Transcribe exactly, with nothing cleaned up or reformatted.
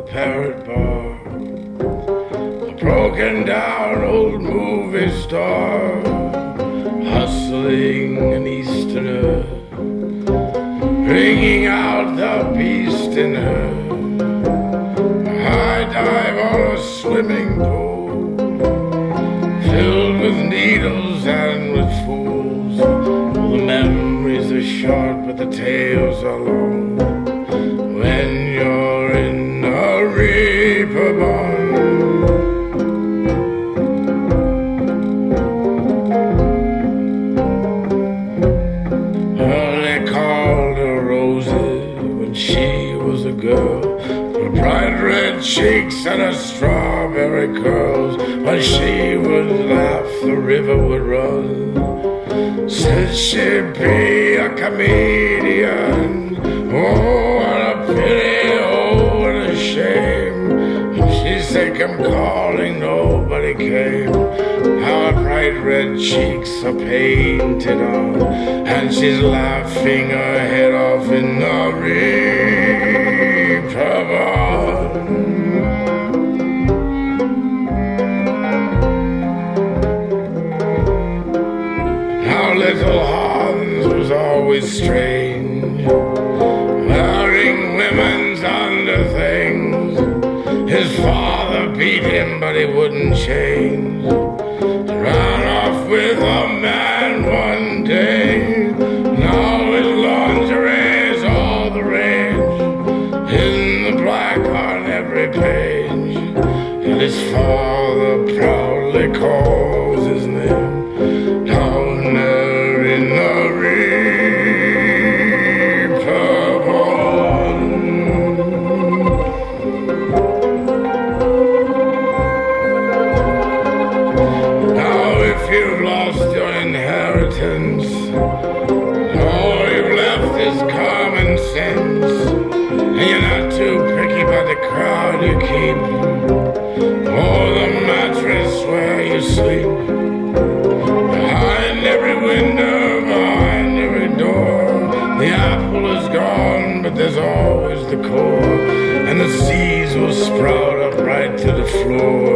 Parrot Bar, a broken down old movie star, hustling an Easterner, bringing out the beast in her. High dive on a swimming pool, filled with needles and with fools. The memories are short, but the tales are long. When you're in a reaper barn, well, they called her Rosie when she was a girl. Her bright red cheeks and her strawberry curls. When she would laugh, the river would run. Said she'd be a comedian. Oh, what a pity, oh, what a shame. And she said, come calling, nobody came. How her bright red cheeks are painted on, and she's laughing her head off in the reaper barn. Now little Hans was always strange, wearing women's underthings. His father beat him, but he wouldn't change. Ran off with a man one day. Now his lingerie's all the rage, in the black on every page. And his father proudly calls his name down there in the reaper barn. Now if you've lost your inheritance, all you've left is common sense, and you're not too picky about the crowd you keep, or the mattress where you sleep. Behind every window, behind every door, the apple is gone, but there's always the core, and the seeds will sprout up right to the floor.